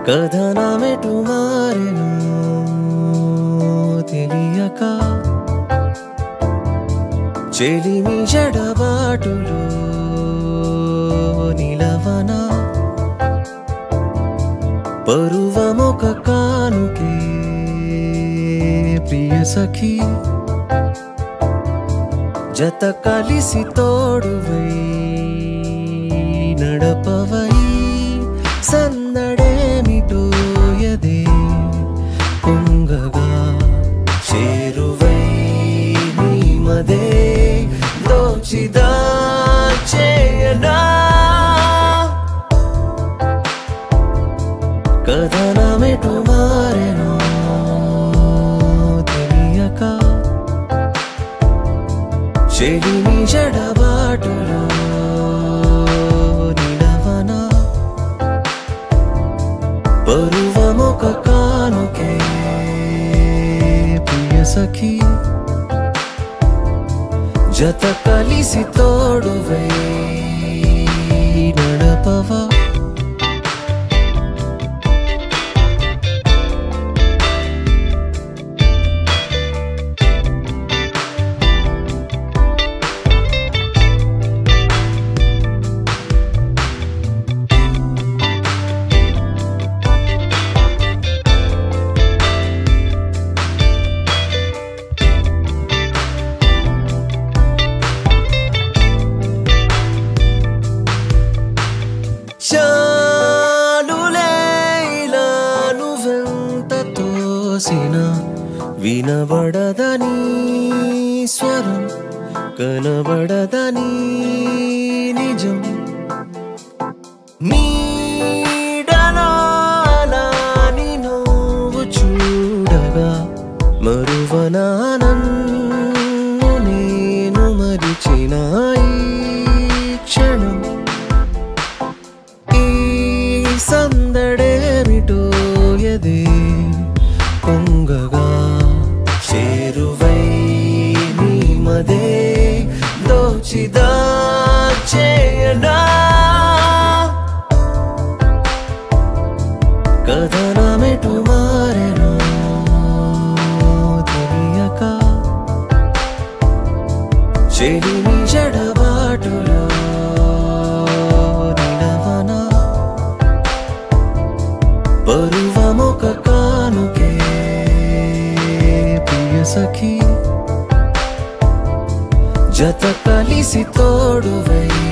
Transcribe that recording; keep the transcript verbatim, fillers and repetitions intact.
కథనమెటు మారెను తెలియక చెలిమి జడబాటులో నిలవనా పరువమొక కానుకే ప్రియ సఖీ జత కలిసి తోడువై నడపవై సందడేమిటో యదే పొంగగా చేరువై నీమదే దోచిదా చేయనా కథనమెటు మారెను తెలియక చెలిమి జడబాటులో నిలవనా పరువమొక కానుకే ప్రియ సఖీ జత కలిసి తోడువై నడపవా వినబడదని స్వరం కనబడదని నిజం నీడనాని నువ్వు చూడగా మరువనా నన్ను నేను మరిచిన ఈ క్షణం ఈ సందడేమిటో యదే పొంగగా చేరువై నీమదే దోచిదా చేయనా కథనమెటు మారెను తెలియక చెలిమి జడబాటులో నిలవనా పరువమొక కానుకే ప్రియ సఖీ జత కలిసి తోడువై